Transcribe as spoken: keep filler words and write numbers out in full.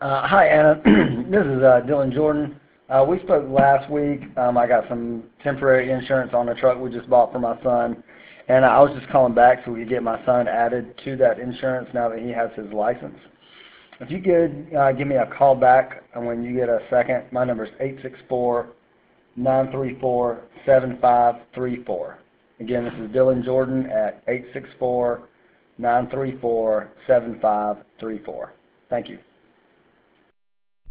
Uh, hi, Anna. This is uh, Dylan Jordan. Uh, we spoke last week. Um, I got some temporary insurance on a truck we just bought for my son, and I was just calling back so we could get my son added to that insurance now that he has his license. If you could uh, give me a call back and when you get a second, my number is eight six four, nine three four, seven five three four. Again, this is Dylan Jordan at eight six four, nine three four, seven five three four. Thank you.